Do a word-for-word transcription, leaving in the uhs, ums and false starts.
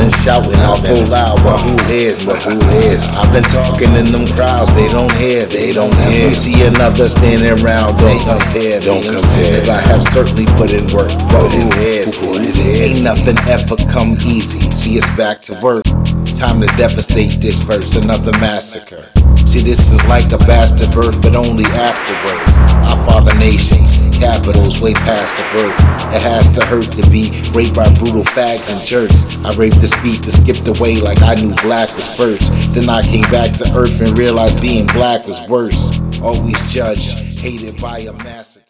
been shouting out full loud, but who hears? But who hears? I've been talking in them crowds, they don't hear, they don't hear. You see another standing around, don't compare, don't compare. Cause I have certainly put in work, but who hears? Ain't nothing ever come easy. See, it's back to work. Time to devastate this verse, another massacre. See, this is like a bastard birth, but only afterwards. Our father nations, capitals way past the birth. It has to hurt to be raped by brutal fags and jerks. I raped this beat that skipped away like I knew black was first. Then I came back to earth and realized being black was worse. Always judged, hated by a massacre.